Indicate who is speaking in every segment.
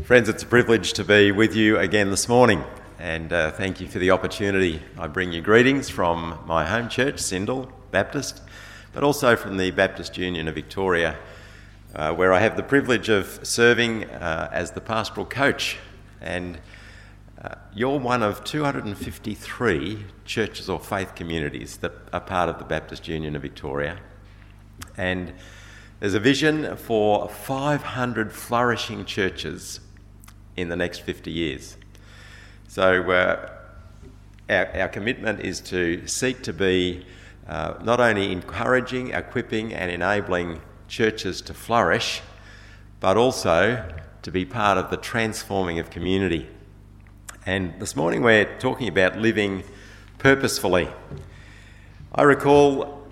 Speaker 1: Friends, it's a privilege to be with you again this morning, and thank you for the opportunity. I bring you greetings from my home church, Sindel Baptist, but also from the Baptist Union of Victoria, where I have the privilege of serving as the pastoral coach. And you're one of 253 churches or faith communities that are part of the Baptist Union of Victoria. And there's a vision for 500 flourishing churches in the next 50 years. So our commitment is to seek to be not only encouraging, equipping and enabling churches to flourish, but also to be part of the transforming of community. And this morning we're talking about living purposefully. I recall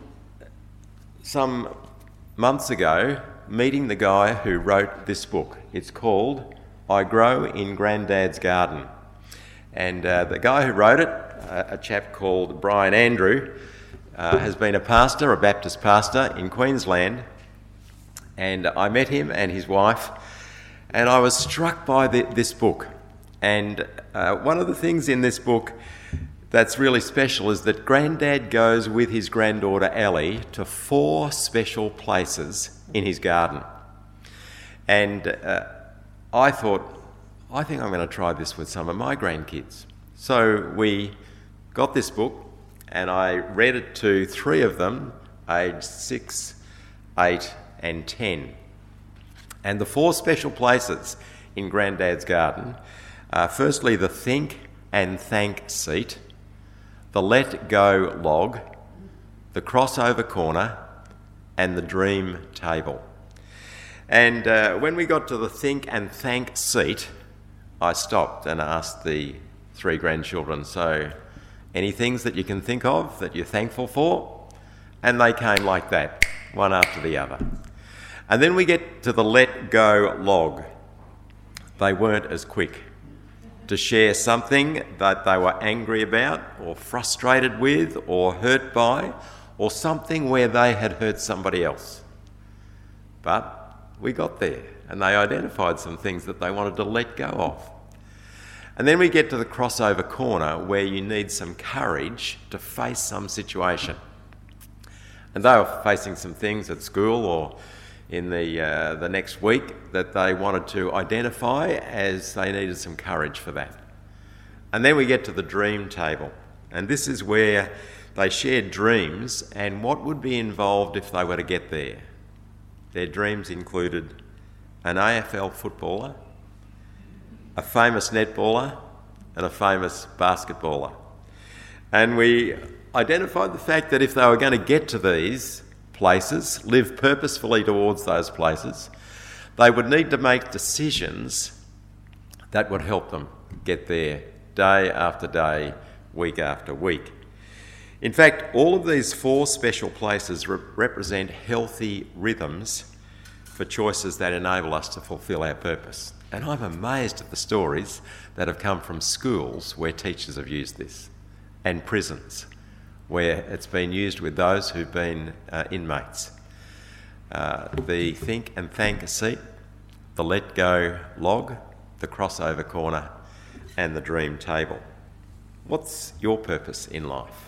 Speaker 1: some months ago meeting the guy who wrote this book. It's called I Grow in Grandad's Garden. And the guy who wrote it, a chap called Brian Andrew, has been a pastor, a Baptist pastor in Queensland. And I met him and his wife, and I was struck by this book. And one of the things in this book that's really special is that Grandad goes with his granddaughter Ellie to 4 special places in his garden. And I think I'm going to try this with some of my grandkids. So we got this book and I read it to 3 of them, aged 6, 8 and 10. And the 4 special places in Grandad's garden are firstly the think and thank seat, the let go log, the crossover corner and the dream table. And when we got to the think and thank seat, I stopped and asked the 3 grandchildren, so any things that you can think of that you're thankful for? And they came like that, one after the other. And then we get to the let go log. They weren't as quick to share something that they were angry about or frustrated with or hurt by, or something where they had hurt somebody else. But we got there and they identified some things that they wanted to let go of. And then we get to the crossover corner where you need some courage to face some situation. And they were facing some things at school or in the next week that they wanted to identify as they needed some courage for that. And then we get to the dream table. And this is where they shared dreams and what would be involved if they were to get there. Their dreams included an AFL footballer, a famous netballer, and a famous basketballer. And we identified the fact that if they were going to get to these places, live purposefully towards those places, they would need to make decisions that would help them get there day after day, week after week. In fact, all of these 4 special places represent healthy rhythms for choices that enable us to fulfil our purpose. And I'm amazed at the stories that have come from schools where teachers have used this, and prisons where it's been used with those who've been inmates. The think and thank seat, the let go log, the crossover corner and the dream table. What's your purpose in life?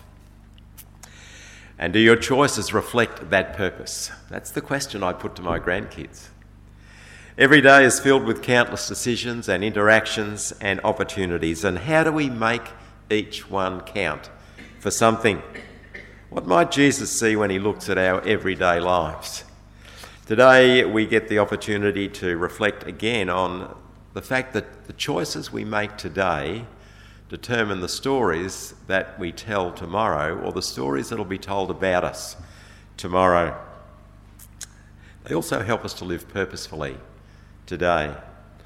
Speaker 1: And do your choices reflect that purpose? That's the question I put to my grandkids. Every day is filled with countless decisions and interactions and opportunities. And how do we make each one count for something? What might Jesus see when he looks at our everyday lives? Today we get the opportunity to reflect again on the fact that the choices we make today determine the stories that we tell tomorrow, or the stories that will be told about us tomorrow. They also help us to live purposefully today.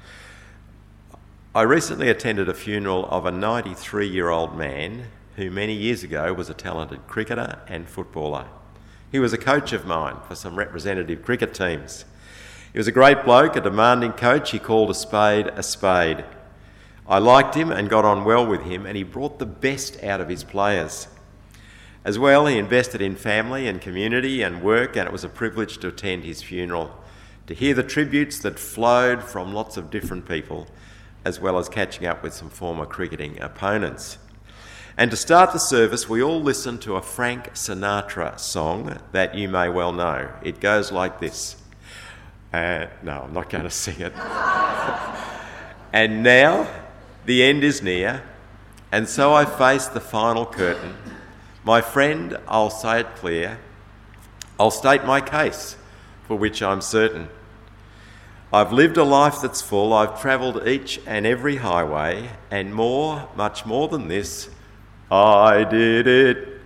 Speaker 1: I recently attended a funeral of a 93-year-old man who many years ago was a talented cricketer and footballer. He was a coach of mine for some representative cricket teams. He was a great bloke, a demanding coach. He called a spade a spade. I liked him and got on well with him, and he brought the best out of his players. As well, he invested in family and community and work, and it was a privilege to attend his funeral to hear the tributes that flowed from lots of different people, as well as catching up with some former cricketing opponents. And to start the service, we all listened to a Frank Sinatra song that you may well know. It goes like this. No, I'm not going to sing it. And now the end is near, and so I face the final curtain. My friend, I'll say it clear. I'll state my case, for which I'm certain. I've lived a life that's full. I've travelled each and every highway, and more, much more than this, I did it.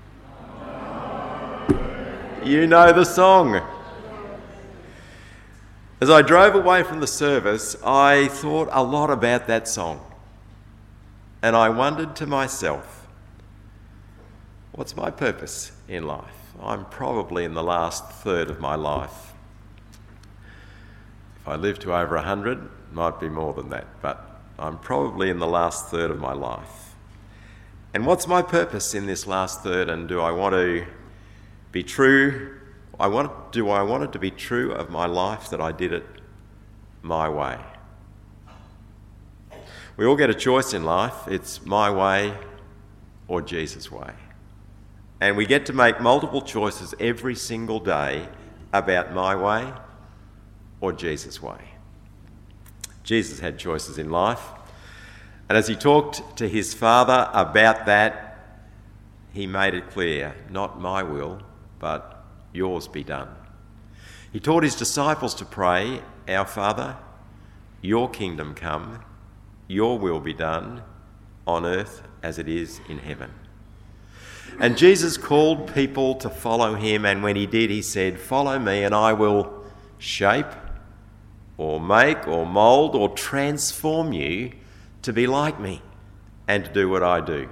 Speaker 1: You know the song. As I drove away from the service, I thought a lot about that song. And I wondered to myself, what's my purpose in life? I'm probably in the last third of my life. If I live to over 100, it might be more than that, but I'm probably in the last third of my life. And what's my purpose in this last third, and do I want to be true? Do I want it to be true of my life that I did it my way? We all get a choice in life. It's my way or Jesus' way. And we get to make multiple choices every single day about my way or Jesus' way. Jesus had choices in life. And as he talked to his Father about that, he made it clear, not my will, but yours be done. He taught his disciples to pray, Our Father, your kingdom come, your will be done on earth as it is in heaven. And Jesus called people to follow him, and when he did, he said, follow me and I will shape or make or mould or transform you to be like me and to do what I do.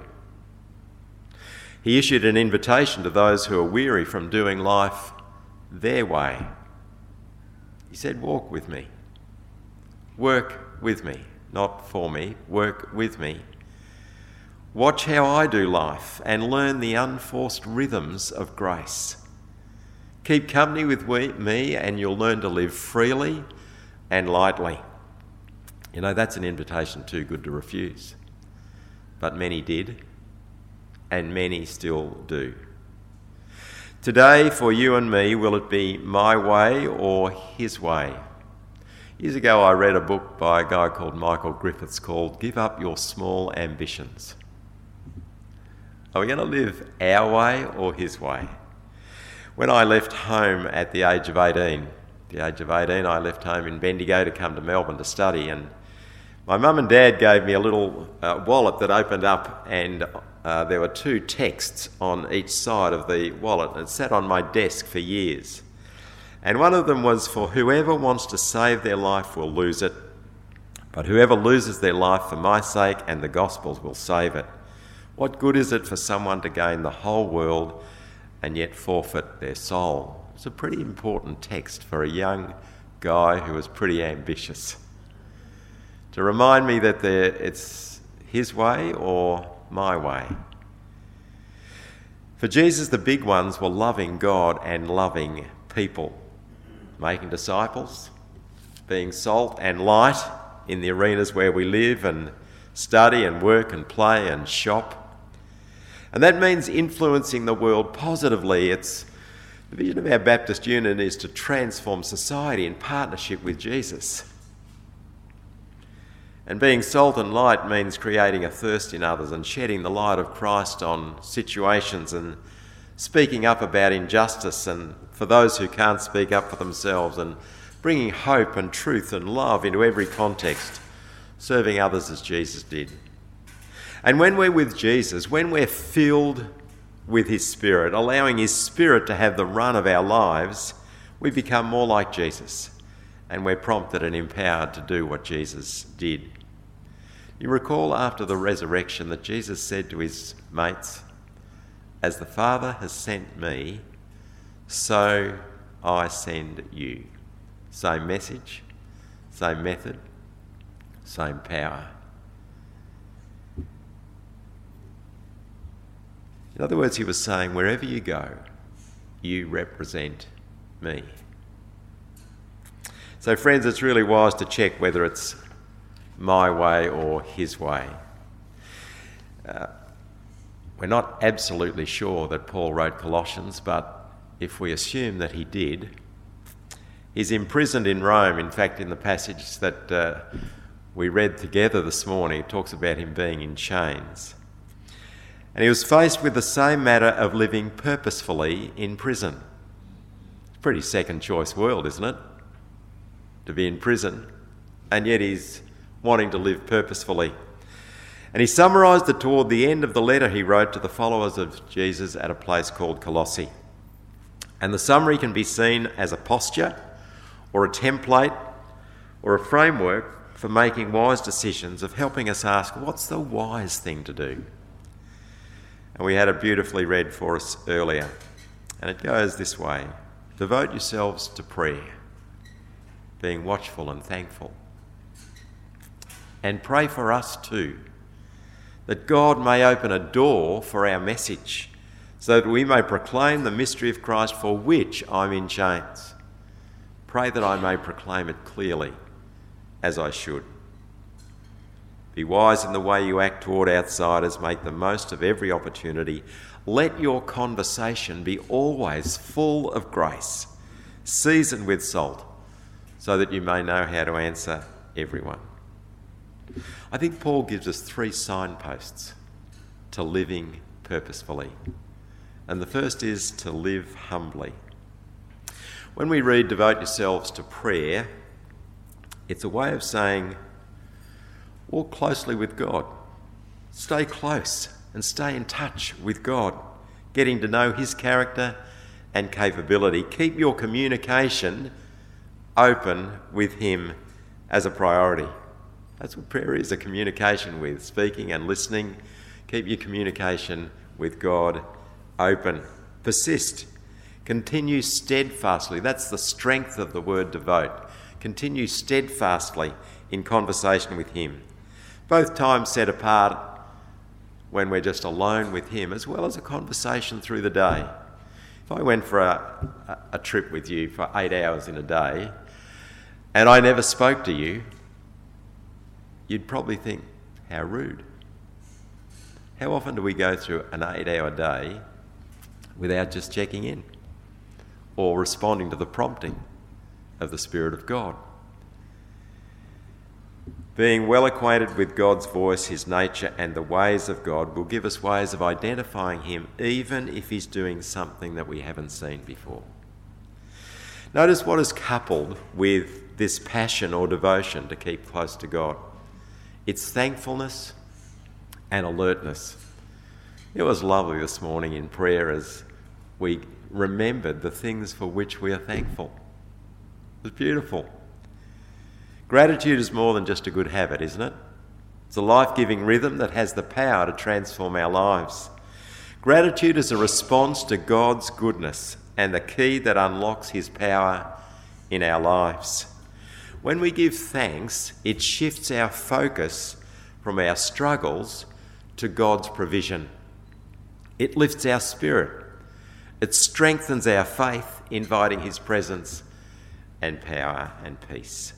Speaker 1: He issued an invitation to those who are weary from doing life their way. He said, walk with me. Work with me, not for me, work with me. Watch how I do life and learn the unforced rhythms of grace. Keep company with me and you'll learn to live freely and lightly. You know, that's an invitation too good to refuse. But many did, and many still do. Today, for you and me, will it be my way or his way? Years ago, I read a book by a guy called Michael Griffiths called Give Up Your Small Ambitions. Are we going to live our way or his way? When I left home at the age of 18, I left home in Bendigo to come to Melbourne to study, and my mum and dad gave me a little wallet that opened up, and there were two texts on each side of the wallet, and it sat on my desk for years. And one of them was, for whoever wants to save their life will lose it, but whoever loses their life for my sake and the gospel's will save it. What good is it for someone to gain the whole world and yet forfeit their soul? It's a pretty important text for a young guy who was pretty ambitious, to remind me that it's his way or my way. For Jesus, the big ones were loving God and loving people, making disciples, being salt and light in the arenas where we live and study and work and play and shop. And that means influencing the world positively. It's the vision of our Baptist Union is to transform society in partnership with Jesus. And being salt and light means creating a thirst in others and shedding the light of Christ on situations and speaking up about injustice and for those who can't speak up for themselves, and bringing hope and truth and love into every context, serving others as Jesus did. And when we're with Jesus, when we're filled with his Spirit, allowing his Spirit to have the run of our lives, we become more like Jesus. And we're prompted and empowered to do what Jesus did. You recall after the resurrection that Jesus said to his mates, as the Father has sent me, so I send you. Same message, same method, same power. In other words, he was saying, wherever you go, you represent me. So friends, it's really wise to check whether it's my way or his way. We're not absolutely sure that Paul wrote Colossians, but if we assume that he did, he's imprisoned in Rome. In fact, in the passage that we read together this morning, it talks about him being in chains. And he was faced with the same matter of living purposefully in prison. It's a pretty second choice world, isn't it? To be in prison, and yet he's wanting to live purposefully. And he summarised it toward the end of the letter he wrote to the followers of Jesus at a place called Colossae. And the summary can be seen as a posture or a template or a framework for making wise decisions, of helping us ask, what's the wise thing to do? And we had it beautifully read for us earlier. And it goes this way: devote yourselves to prayer, being watchful and thankful. And pray for us too, that God may open a door for our message, so that we may proclaim the mystery of Christ, for which I'm in chains. Pray that I may proclaim it clearly, as I should. Be wise in the way you act toward outsiders. Make the most of every opportunity. Let your conversation be always full of grace, seasoned with salt, so that you may know how to answer everyone. I think Paul gives us 3 signposts to living purposefully. And the first is to live humbly. When we read devote yourselves to prayer, it's a way of saying, walk closely with God. Stay close and stay in touch with God, getting to know his character and capability. Keep your communication open with him as a priority. That's what prayer is, a communication with, speaking and listening. Keep your communication with God open. Persist. Continue steadfastly. That's the strength of the word devote. Continue steadfastly in conversation with him. Both times set apart when we're just alone with him, as well as a conversation through the day. If I went for a trip with you for 8 hours in a day and I never spoke to you, you'd probably think, how rude. How often do we go through an 8-hour day without just checking in or responding to the prompting of the Spirit of God? Being well acquainted with God's voice, his nature and the ways of God will give us ways of identifying him, even if he's doing something that we haven't seen before. Notice what is coupled with this passion or devotion to keep close to God. It's thankfulness and alertness. It was lovely this morning in prayer as we remembered the things for which we are thankful. It was beautiful. Gratitude is more than just a good habit, isn't it? It's a life-giving rhythm that has the power to transform our lives. Gratitude is a response to God's goodness and the key that unlocks his power in our lives. When we give thanks, it shifts our focus from our struggles to God's provision. It lifts our spirit. It strengthens our faith, inviting his presence and power and peace.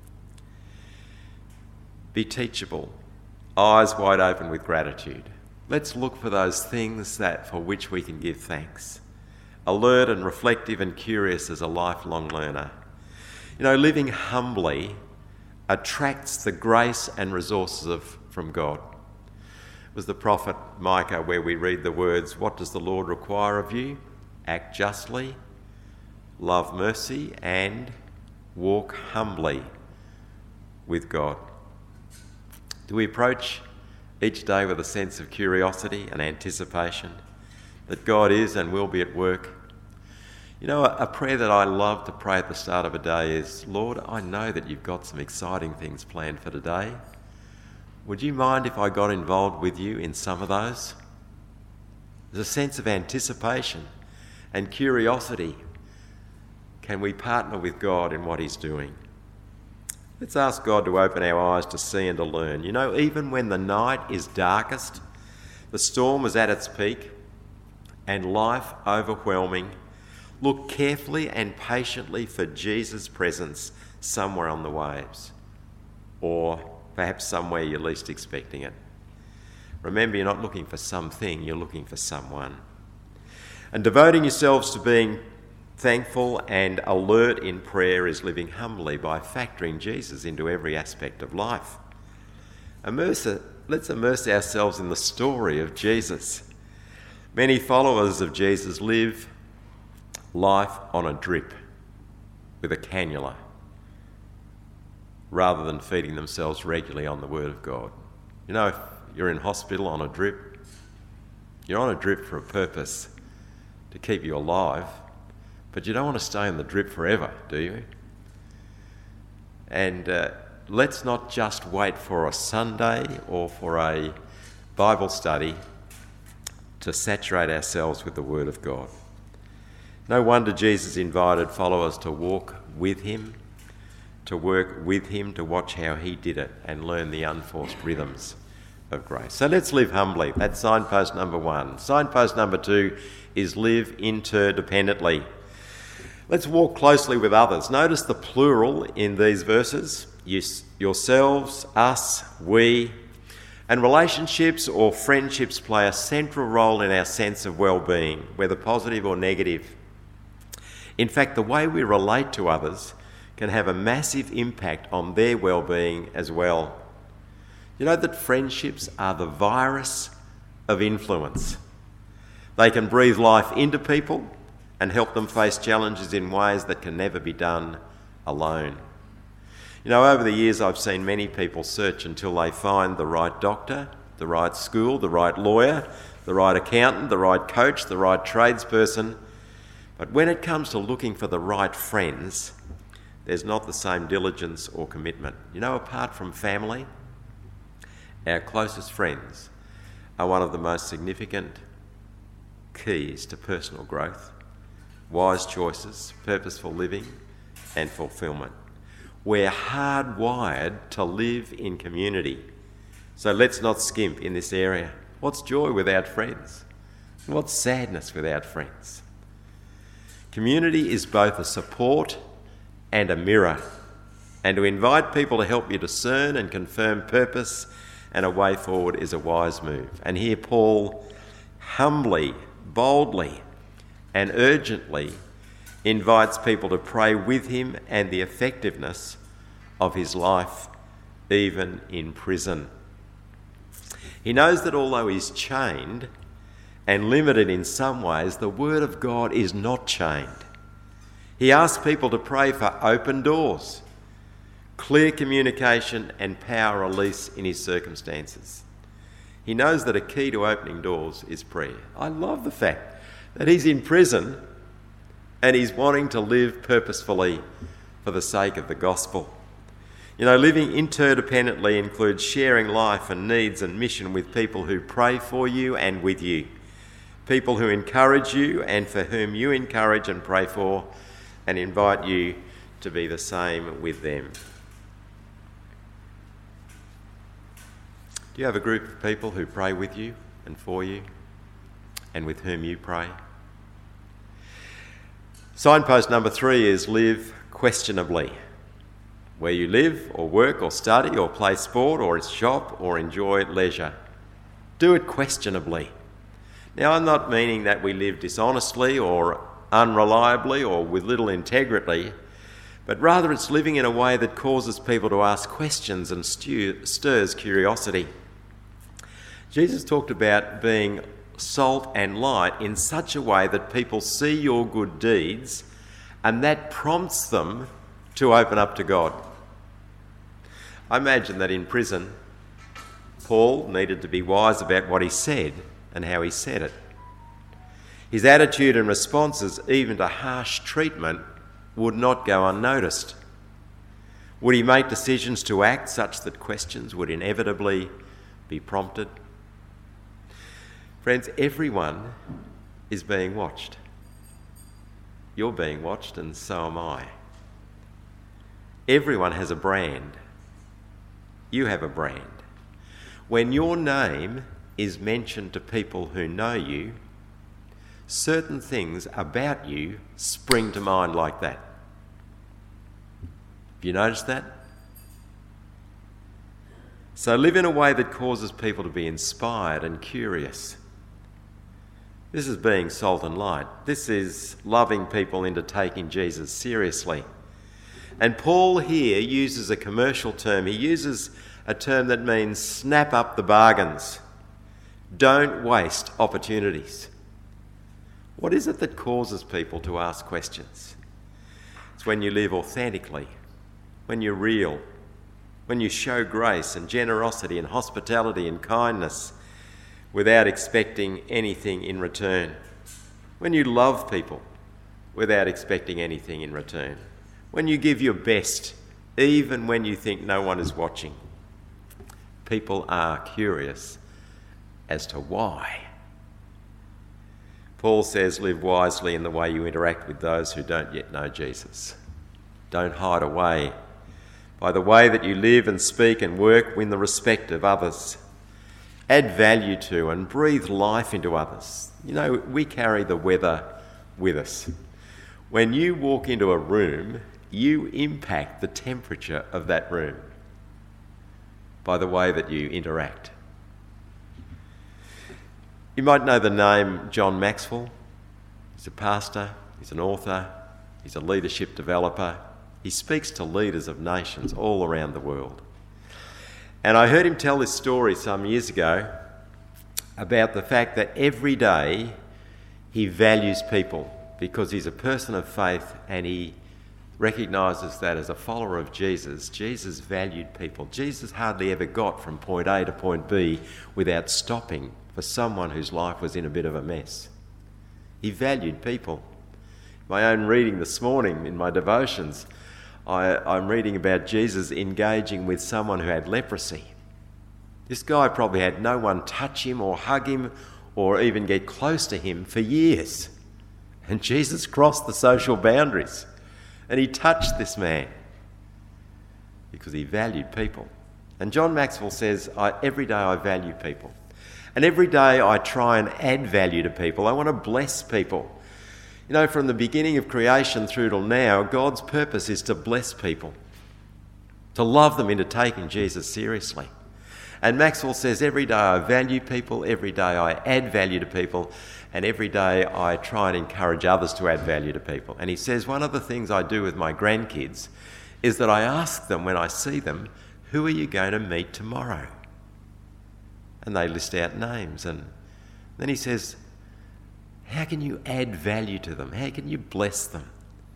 Speaker 1: Be teachable, eyes wide open with gratitude. Let's look for those things that for which we can give thanks. Alert and reflective and curious as a lifelong learner. You know, living humbly attracts the grace and resources from God. It was the prophet Micah where we read the words, "What does the Lord require of you? Act justly, love mercy, and walk humbly with God." Do we approach each day with a sense of curiosity and anticipation that God is and will be at work? You know, a prayer that I love to pray at the start of a day is, "Lord, I know that you've got some exciting things planned for today. Would you mind if I got involved with you in some of those?" There's a sense of anticipation and curiosity. Can we partner with God in what he's doing? Let's ask God to open our eyes to see and to learn. You know, even when the night is darkest, the storm is at its peak, and life overwhelming, look carefully and patiently for Jesus' presence somewhere on the waves, or perhaps somewhere you're least expecting it. Remember, you're not looking for something, you're looking for someone. And devoting yourselves to being thankful and alert in prayer is living humbly by factoring Jesus into every aspect of life. Let's immerse ourselves in the story of Jesus. Many followers of Jesus live life on a drip with a cannula rather than feeding themselves regularly on the Word of God. You know, if you're in hospital on a drip, you're on a drip for a purpose, to keep you alive, but you don't want to stay on the drip forever, do you? And let's not just wait for a Sunday or for a Bible study to saturate ourselves with the Word of God. No wonder Jesus invited followers to walk with him, to work with him, to watch how he did it and learn the unforced rhythms of grace. So let's live humbly. That's signpost number 1. Signpost number 2 is live interdependently. Let's walk closely with others. Notice the plural in these verses. Yourselves, us, we. And relationships or friendships play a central role in our sense of well-being, whether positive or negative. In fact, the way we relate to others can have a massive impact on their well-being as well. You know that friendships are the virus of influence. They can breathe life into people and help them face challenges in ways that can never be done alone. You know, over the years I've seen many people search until they find the right doctor, the right school, the right lawyer, the right accountant, the right coach, the right tradesperson. But when it comes to looking for the right friends, there's not the same diligence or commitment. You know, apart from family, our closest friends are one of the most significant keys to personal growth, wise choices, purposeful living and fulfilment. We're hardwired to live in community. So let's not skimp in this area. What's joy without friends? What's sadness without friends? Community is both a support and a mirror, and to invite people to help you discern and confirm purpose and a way forward is a wise move. And here Paul humbly, boldly and urgently invites people to pray with him and the effectiveness of his life, even in prison. He knows that although he's chained and limited in some ways, the Word of God is not chained. He asks people to pray for open doors, clear communication and power release in his circumstances. He knows that a key to opening doors is prayer. I love the fact that he's in prison and he's wanting to live purposefully for the sake of the gospel. You know, living interdependently includes sharing life and needs and mission with people who pray for you and with you, people who encourage you and for whom you encourage and pray for, and invite you to be the same with them. Do you have a group of people who pray with you and for you and with whom you pray? Signpost number 3 is live questionably. Where you live or work or study or play sport or shop or enjoy leisure, do it questionably. Now, I'm not meaning that we live dishonestly or unreliably or with little integrity, but rather it's living in a way that causes people to ask questions and stirs curiosity. Jesus talked about being salt and light in such a way that people see your good deeds and that prompts them to open up to God. I imagine that in prison, Paul needed to be wise about what he said and how he said it. His attitude and responses, even to harsh treatment, would not go unnoticed. Would he make decisions to act such that questions would inevitably be prompted? Friends, everyone is being watched. You're being watched and so am I. Everyone has a brand. You have a brand. When your name is mentioned to people who know you, certain things about you spring to mind like that. Have you noticed that? So live in a way that causes people to be inspired and curious. This is being salt and light. This is loving people into taking Jesus seriously. And Paul here uses a commercial term. He uses a term that means snap up the bargains. Don't waste opportunities. What is it that causes people to ask questions? It's when you live authentically, when you're real, when you show grace and generosity and hospitality and kindness without expecting anything in return. When you love people without expecting anything in return. When you give your best, even when you think no one is watching. People are curious as to why. Paul says, live wisely in the way you interact with those who don't yet know Jesus. Don't hide away. By the way that you live and speak and work, win the respect of others. Add value to and breathe life into others. You know, we carry the weather with us. When you walk into a room, you impact the temperature of that room by the way that you interact. You might know the name John Maxwell. He's a pastor, he's an author, he's a leadership developer. He speaks to leaders of nations all around the world. And I heard him tell this story some years ago about the fact that every day he values people because he's a person of faith and he recognises that as a follower of Jesus, Jesus valued people. Jesus hardly ever got from point A to point B without stopping for someone whose life was in a bit of a mess. He valued people. My own reading this morning in my devotions, I'm reading about Jesus engaging with someone who had leprosy. This guy probably had no one touch him or hug him or even get close to him for years. And Jesus crossed the social boundaries and he touched this man because he valued people. And John Maxwell says, every day I value people. And every day I try and add value to people. I want to bless people. You know, from the beginning of creation through till now, God's purpose is to bless people, to love them into taking Jesus seriously. And Maxwell says, every day I value people, every day I add value to people, and every day I try and encourage others to add value to people. And he says, one of the things I do with my grandkids is that I ask them when I see them, who are you going to meet tomorrow? And they list out names. And then he says, how can you add value to them? How can you bless them?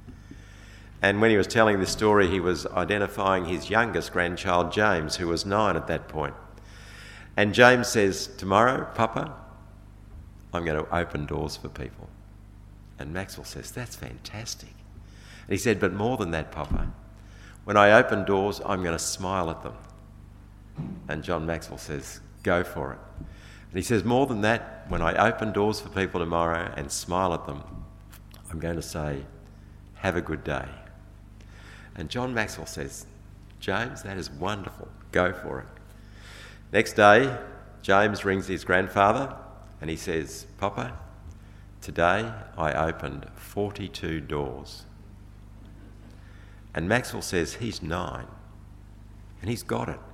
Speaker 1: And when he was telling this story, he was identifying his youngest grandchild, James, who was 9 at that point. And James says, tomorrow, Papa, I'm going to open doors for people. And Maxwell says, that's fantastic. And he said, but more than that, Papa, when I open doors, I'm going to smile at them. And John Maxwell says, go for it. And he says, more than that, when I open doors for people tomorrow and smile at them, I'm going to say, have a good day. And John Maxwell says, James, that is wonderful. Go for it. Next day, James rings his grandfather and he says, Papa, today I opened 42 doors. And Maxwell says, he's 9 and he's got it.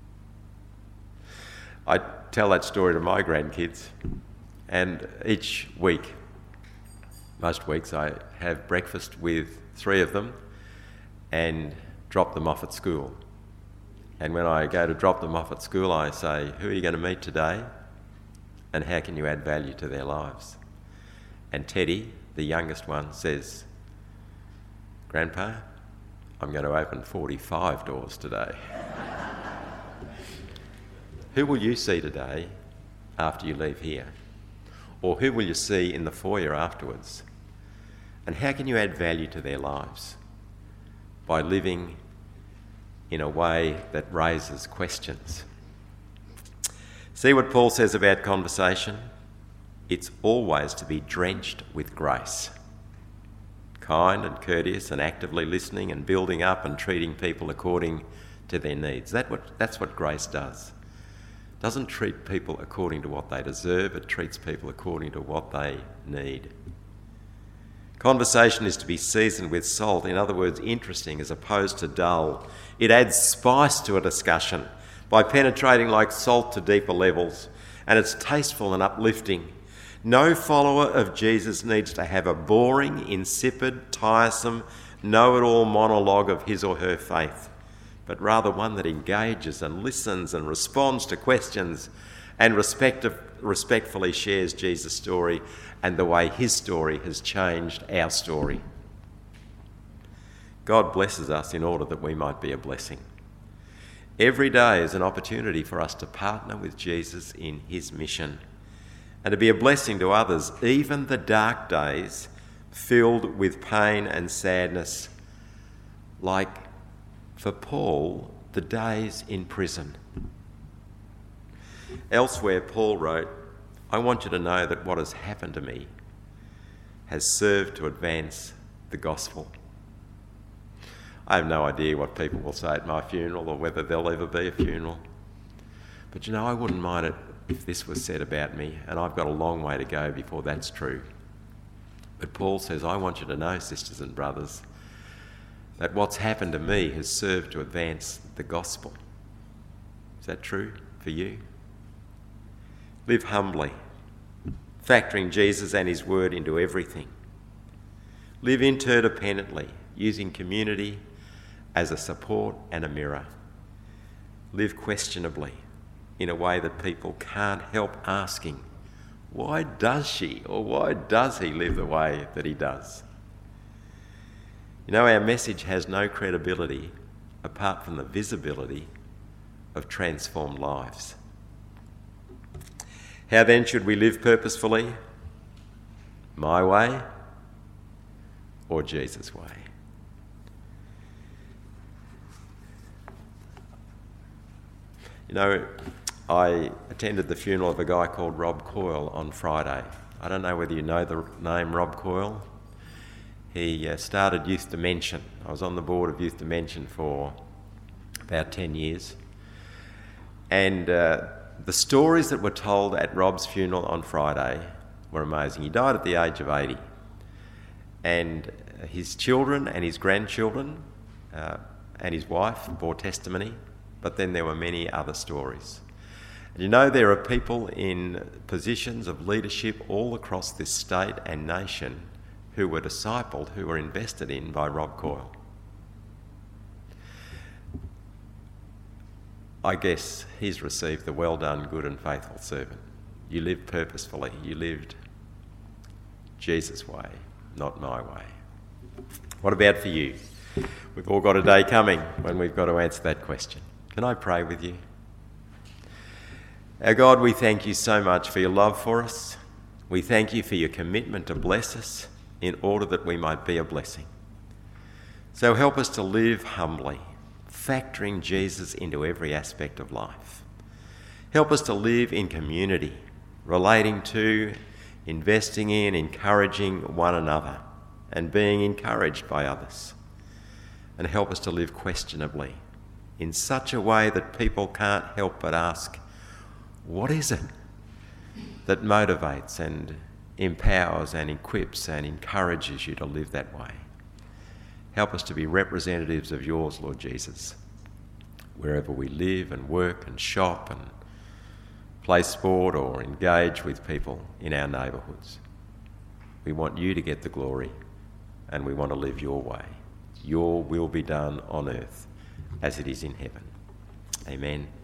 Speaker 1: I tell that story to my grandkids, and each week, most weeks, I have breakfast with 3 of them and drop them off at school. And when I go to drop them off at school, I say, who are you going to meet today? And how can you add value to their lives? And Teddy, the youngest one, says, Grandpa, I'm going to open 45 doors today. Who will you see today after you leave here? Or who will you see in the foyer afterwards? And how can you add value to their lives? By living in a way that raises questions. See what Paul says about conversation? It's always to be drenched with grace. Kind and courteous and actively listening and building up and treating people according to their needs. That's what grace does. Doesn't treat people according to what they deserve, it treats people according to what they need. Conversation is to be seasoned with salt, in other words, interesting as opposed to dull. It adds spice to a discussion by penetrating like salt to deeper levels, and it's tasteful and uplifting. No follower of Jesus needs to have a boring, insipid, tiresome, know-it-all monologue of his or her faith, but rather one that engages and listens and responds to questions and respectfully shares Jesus' story and the way his story has changed our story. God blesses us in order that we might be a blessing. Every day is an opportunity for us to partner with Jesus in his mission and to be a blessing to others, even the dark days filled with pain and sadness, like for Paul, the days in prison. Elsewhere, Paul wrote, "I want you to know that what has happened to me has served to advance the gospel." I have no idea what people will say at my funeral or whether there'll ever be a funeral. But you know, I wouldn't mind it if this was said about me, and I've got a long way to go before that's true. But Paul says, I want you to know, sisters and brothers, that what's happened to me has served to advance the gospel. Is that true for you? Live humbly, factoring Jesus and his word into everything. Live interdependently, using community as a support and a mirror. Live questionably in a way that people can't help asking, why does she or why does he live the way that he does? You know, our message has no credibility apart from the visibility of transformed lives. How then should we live purposefully? My way or Jesus' way? You know, I attended the funeral of a guy called Rob Coyle on Friday. I don't know whether you know the name Rob Coyle. He started Youth Dimension. I was on the board of Youth Dimension for about 10 years. And the stories that were told at Rob's funeral on Friday were amazing. He died at the age of 80. And his children and his grandchildren and his wife bore testimony, but then there were many other stories. And you know, there are people in positions of leadership all across this state and nation who were discipled, who were invested in by Rob Coyle. I guess he's received the well done, good and faithful servant. You lived purposefully. You lived Jesus' way, not my way. What about for you? We've all got a day coming when we've got to answer that question. Can I pray with you? Our God, we thank you so much for your love for us. We thank you for your commitment to bless us in order that we might be a blessing. So help us to live humbly, factoring Jesus into every aspect of life. Help us to live in community, relating to, investing in, encouraging one another, and being encouraged by others. And help us to live questionably, in such a way that people can't help but ask, what is it that motivates and empowers and equips and encourages you to live that way? Help us to be representatives of yours, Lord Jesus, wherever we live and work and shop and play sport or engage with people in our neighbourhoods. We want you to get the glory and we want to live your way. Your will be done on earth as it is in heaven. Amen.